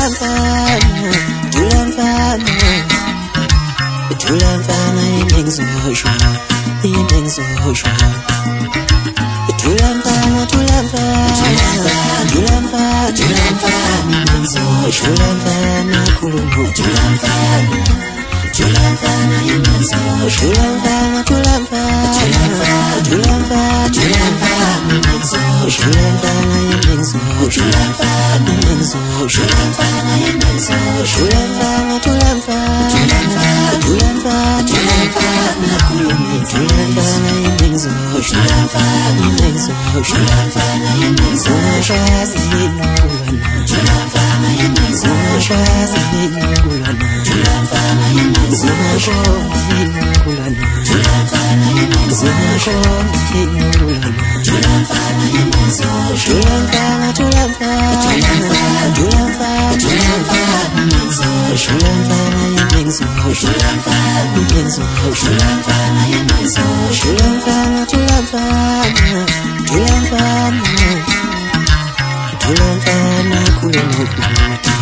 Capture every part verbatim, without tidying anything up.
Tulamfana, tulamfana, tulamfana yengizosho, yengizosho. Tulamfana, tulamfana, tulamfana, tulamfana yengizosho, tulamfana khulumo, tulamfana, tulamfana yengizosho, tulamfana, tulamfana, tulamfana, tulamfana, tulamfana yengizosho, tulamfana yengizosho, tulamfana yengizosho, tulamfana yengizosho, tulamfana, tulamfana, tulamfana, tulamfana, tulamfana khulumo, tulamfana yengizosho, tulamfana yengizosho, tulamfana yengizosho, tulamfana yengizosho, tulamfana yengizosho, tulamfana yengizosho, tulamfana yengizosho, tulamfana, tulamfana, tulamfana, tulamfana, tulamfana yengizosho, tulamfana yengizosho, tulamfana yengizosho, tulamfana yengizosho, tulamfana, tulamfana, tulamfana, tulamfana khulumo kuthi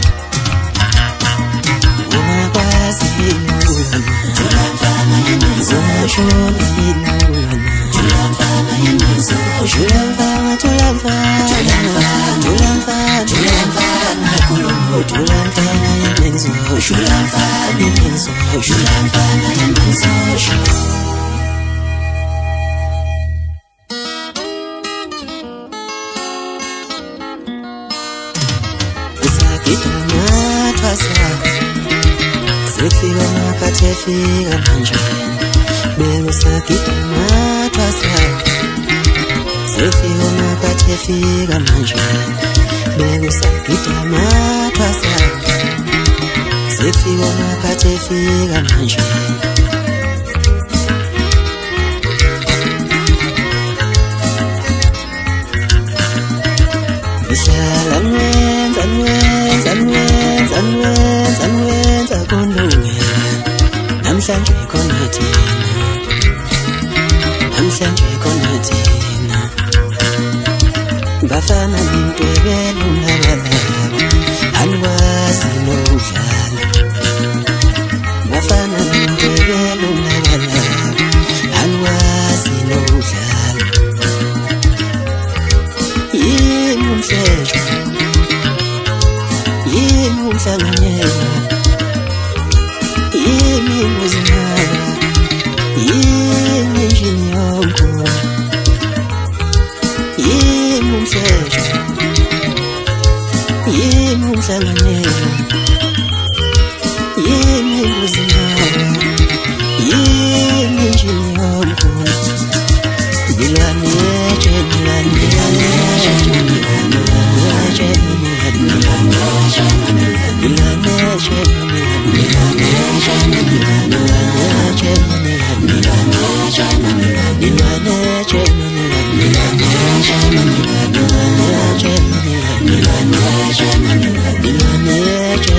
umakwazi ngulana, tulamfana yengizosho ngulana, tulamfana yengizosho, tulamfana, tulamfana, tulamfana, tulamfana khulumo, tulamfana yengizosho, tulamfana yengizosho, tulamfana yengizosho. Sefika makatefika manje belo sakita matwasa, sefika makatefika manje belo sakita matwasa, sefika makatefika manje Ishala nwenza nwenza nwenza nwenza nwenza konungela namhlanje khona thina, namhlanje khona thina bafana nintwebela unalala anwazi nodlala, bafana nintwebela unalala anwazi nodlala. Yimi umhlejo, yimi umhlanganyelo, yimi muzimala, yimi njinyongo, yimi umhlejo, yimi umhlanganyelo, yimi muzimala, yimi njinyongo. Bilani eche, bilani eche, bilani eche, bilani eche, bilani eche, bilani eche, bilani eche, bilani eche, bilani eche, bilani eche, bilani eche, bilani eche,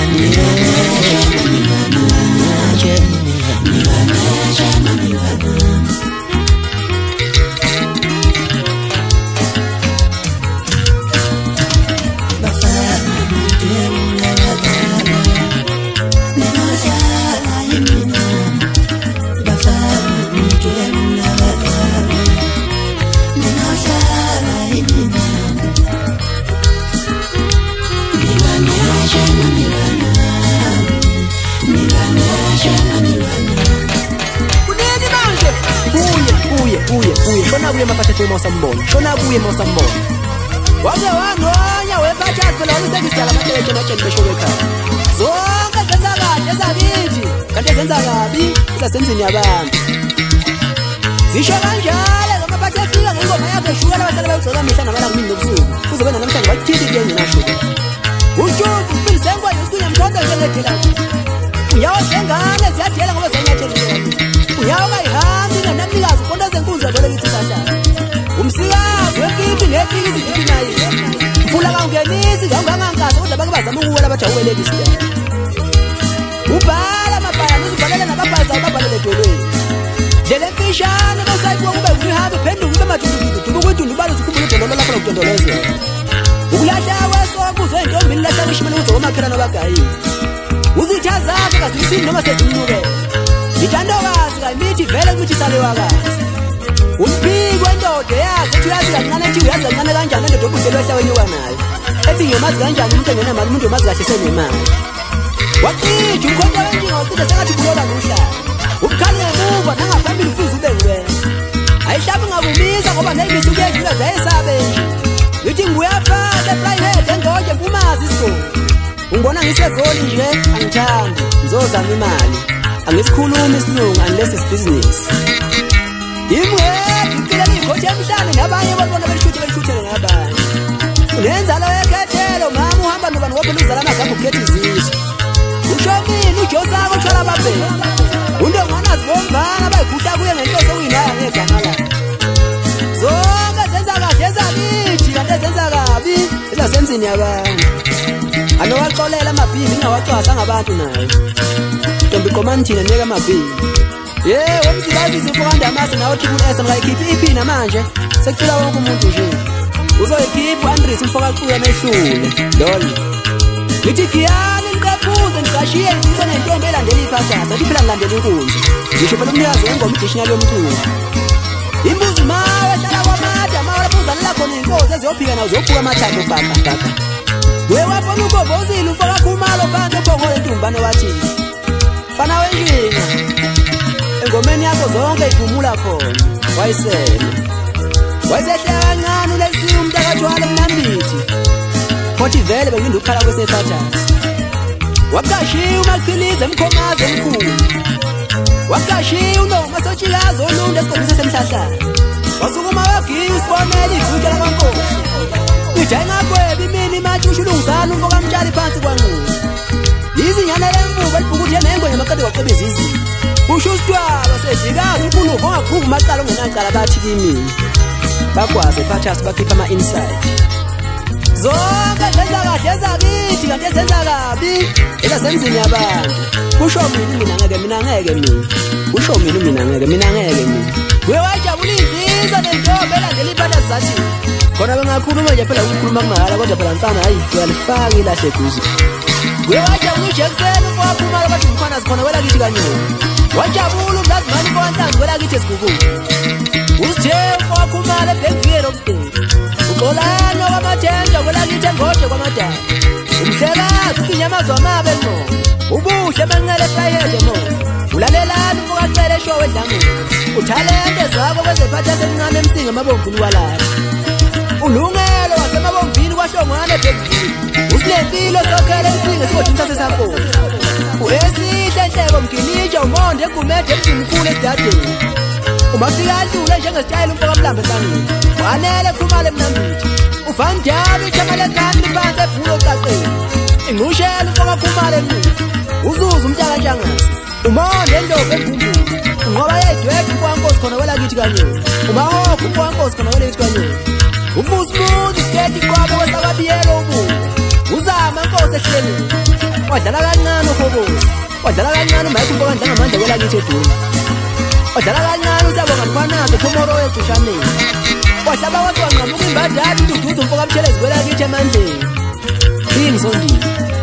shona kuye maphathe mosambona, shona kuye mosambona. Wake wangonya wephathazi phela usekusala amahlelo amajeni beshoke ekhaya. Zonke zenza kahle ezakithi, kanti zenza kabi zasenzini yabantu. Zisho kanjalo lo maphathe efika ngengoma yakhe shuka labahlala bayigcoka mihla namala kumini nobusuku. Kuzobe namhlanje bathili kuyena nashuka. Ujudu uphilizengwa yesinye mthondo njengedela. Uyawuzengane ziyadela ngoba zenyatheli. Uyawa ihambi namnikazi konto zenkundla vele lithi sadala. Umsikazi wefithi nefithi izifithi naye. Mfula kangenisi ngangangangasa kodwa bake bazama ukuwela bajawubeleka isidala. Ubhala amabhala uzibhalela nababhaza ababhalele edolweni. Ndlela emfishane bosayikuwa kube uhambe phenduka ube madundukile duka kwedunda ubalo sikhumbula idololo lapho lokudondolozela. ukulahla kwesoko uzwe intombi ilahla kwishimela ukuthi omakhelana bagayi uzithaza akazisini noma sezimnukela itandokazi kayimithi vele kumithi salewakazi umphi kwendoda yazi ethi uyazi kancane ethi uyazi kancane kanjani endoda obudlelwe ehlaweni kwanayo ethi ngiyamazi kanjani umuntu engenemali umuntu omazi kahle senemali waqija ukhonta kanjinga ucide sengathi kulola nomhlaba ubukhali ngemuva nangaphambili futhi ube nguwena ayihlabi ngakubisa ngoba neyimisi ukuyedlula zayesabe nje ngithi ngiyafaka eprivate engoje kumazi isigodi ungibona ngisegoli nje angithandi ngizozama imali angisikhulumi isilungu unless it's business imwe ngicela ikhothi emhlane nabanye babona belishuthe belishuthe ngabanye unenzalo yekhethelo mama uhamba nobani wopheluzala amagama ukhetha izizwe ushomini ujosako utshala babhela unto ngwana zibombana bayigudla kuye ngenhloso uyinaya ngegama lakhe zonke zenza kahle ezakithi kanti ezenza kabi ezasenzini yabantu anowaxolela amabhili ingawacwasa ngabantu nayo ntombi qomani thina niyeka amabhili yeah wemzilazisa imfokanda yamasi nawe triple S ngayikhiphi iphina manje sekucula wonke umuntu nje uzoyikhipha uAndres umfoka kuya mehlule lol ngithi khiyani niqaphuze ngiqashiye ngizwe nentombi elandela iphasasa ethi phela ngilandela inkunzi ngisho phela umnikazi wengoma idictionary yomculo imbuzi mawe hlala kwamada mawe lapho khona inkosi eziyophika nazo zophuka amathathu baba baba wewafona ukobozile umfoka khumalo phansi ephongole intumbane wathi fana wenjini engomeni yakho zonke iphumula khona wayisele wayesehlela kancane ulesi umntakajwala emnambithi futhi vele benginda ukukhala kwesephathasi waqashiya umaqhilize emkhomazi emkhulu waqashiya unoma sotshilazo olunde esikhombisa semhlahlana wasukuma wagiya usibonela ivutha lamankosi idayingakwebi imini manje ushulungizana umfoka mtshali phansi kwanquza izinyana lemvubu elibhukuthe nengwe ngamaqede waqebeza izinto usho usitwaba sedikazi unkuluvo ongaqhuki macala ongenacala bathi kimi bakwazi ephathasi bakhipha ama-insight zonke zenza kahle ezakithi kanti ezenza kabi ezasemzini yabantu kusho mina mina ngeke mina ngeke mina kusho mina mina ngeke mina ngeke mina wewajabula inziza nentombi elandela iphathasi zathi khona bengakhuluma nje phela ukukhuluma kumahala kodwa phela mfana hayi uyalifaka ilahle kuzo wewajabula uJackson umfokaphumalo bathi umfana zikhona kwela kithi kanyoni wajabula umlazimani umfokanhlanzi kwela kithi esigugulu usithe umfokaphumalo ebhekviyelo obudeni uxolano kwamathenja kwela kithi engoje kwamadala umhlekazi ukinyamazwa amabe ngqondo ubuhle emanqele efayede mo ulalelani umfokacele eshowe edlangulo uthalente zakho kwezephathasi elincane emsinga emabomvini walapha ulungelo wasemabomvini kwahlongwane ebhekviyelo usilempilo sokhele emsinga esigodini sasesamponi uesihle nhleko mgilitsha umonde egumede emzimkhulu esidadeni umafika adlule njengesitayela umfoka mlambe hlangeni wanele khumala emnambithi uvandalo ithakale khani phansi ebhulo ocaqeni ingqushela umfoka khumala emuva uzuza umntakantshangasi umonde endobo embumbulu unqoba yedwedwe umfokankosi khona kwela kithi kanyoni umahokho umfokankosi khona kwela kithi kanyoni umusmuthi isiketi kwabo kwesakabiyelo ubuka uzama nkosi ehleleni wadlala kancane uhobosi wadlala kancane umayikho umfoka ndlangamandla kwela kithi eduni wadlala kancane usiyabonga mkhwanazi ephomoro wegcushaneni wahlaba wathi wanqamuka imbadala ududuza umfoka mtshelezi kwela kithi emandleni ingizondini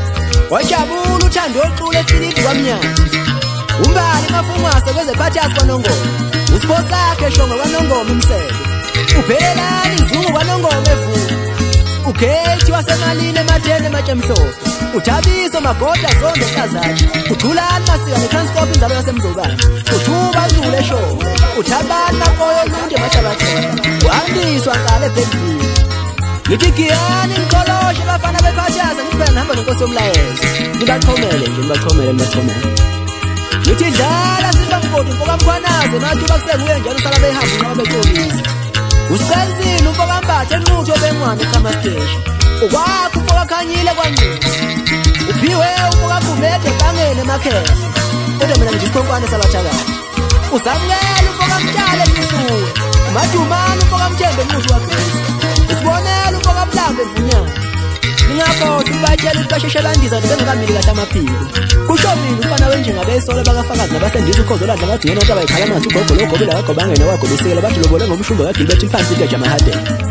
wajabula uthando oqule esilidi kwamnyama umbali mafungwase kwezephathasi kwanongoma usibosakhe shonga kwanongoma umsebe uphelelani izungu kwanongoma evuka ukhethi wasemalini ematheni ematshe mhlophe uthabiso magoda zonke hlazakhe uthulani masika netransport inzalo yasemzobane uthuba zule eshowe uthabani makoyo oluntu emahlabathini uhandiswa ngale ebhekvini ngithi giyani nikoloshe bafana bephathasa ngithi phela nihamba nenkosi yomlayezo nibachomele nje nibachomele nibachomele ngithi dlala simbamgodi umfoka mkhwanaze nathuba kusenguye njalo usala behamba noma becolisa usiqalisile umfoka mbathe enquthu obengwane echama station ukwakho umfoka khanyile kwanquthu uphiwe umfoka gumede ebangeni emakhehla kodwa mina nje isikhonkwane sabathakathi uzamukela umfoka mtshale emisuwe umadumane umfoka mthembe enquthu wagresi usibonela umfoka mlambe evunyana ningakhohlwa ubatshela ukuthi basheshe bandiza nje bengakamili kahle amaphiko kusho mina umfana wenjinga besola bakafakazi nabasendisa ukhozo ladla amagcina onke abayikhala amazi ugogo logobe lakagoba angena wagobisekela bathi lobole ngomshumba kaGilbert phansi into jamahadela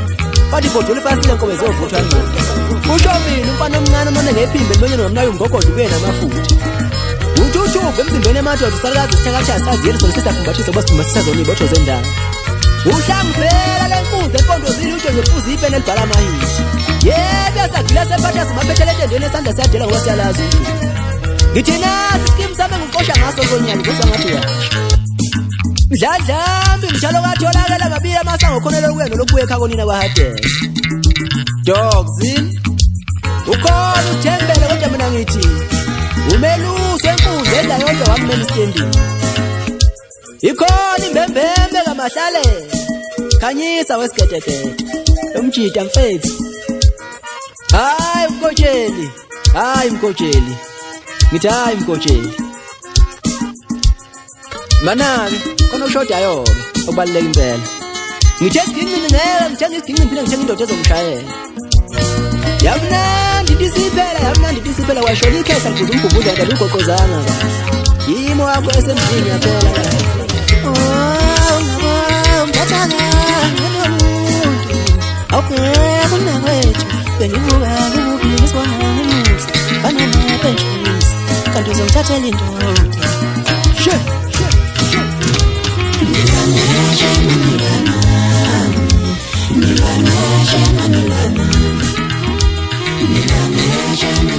bathi bodule fasile nkobe zovuthwa nje ushobile umfana omncane none ngephimbe libonye nomnayo umgogodo ube namafutha uthuthuve emzimbeni emadoda usalikazi sithakathaya saziyeli sona sisakumbathisa kuba siduma sisazona ibotho zendawo uhlangivela lenkunzi empondozini utsho ngefuza ipeni elibhala amahisi yebo yasagila sephatha simaphethele entendweni esandla siyadela ngoba siyalazi ngithi nasi skim sami nguqosha ngaso zonyani ngosangathi uyasho mdladlambi mtshalo katholakela ngabili amasango khonelo kuye nolokubuye ekhaya konina bahadela dogzini ukhona uthembele kodwa mina ngithi umeluso enkunzi edla yodwa wamena isitendini ikhona imbembembe kamahlale khanyisa wesigedegede umjida mfethu hayi mkotsheli hayi mkotsheli ngithi hayi mkotsheli manake khona ushodayo okubaluleka impela ngithe isigingqini ngeke ngithenga isigingqini phela ngithenga indoda ezongishayela yamnandi ndisiphela yamnandi ndisiphela washona ikhesa ukuze umgubudla kanti ugoqozanga yimo yakho esemzini yaphela oh ngabo mbathanga ngomuntu awukho kunakwethu bengibuka ukubili sibona umuzi bana nepentshisi kanti uzongithathela indoda she Nilana, nilana, nilana, nilana, nilana, nilana.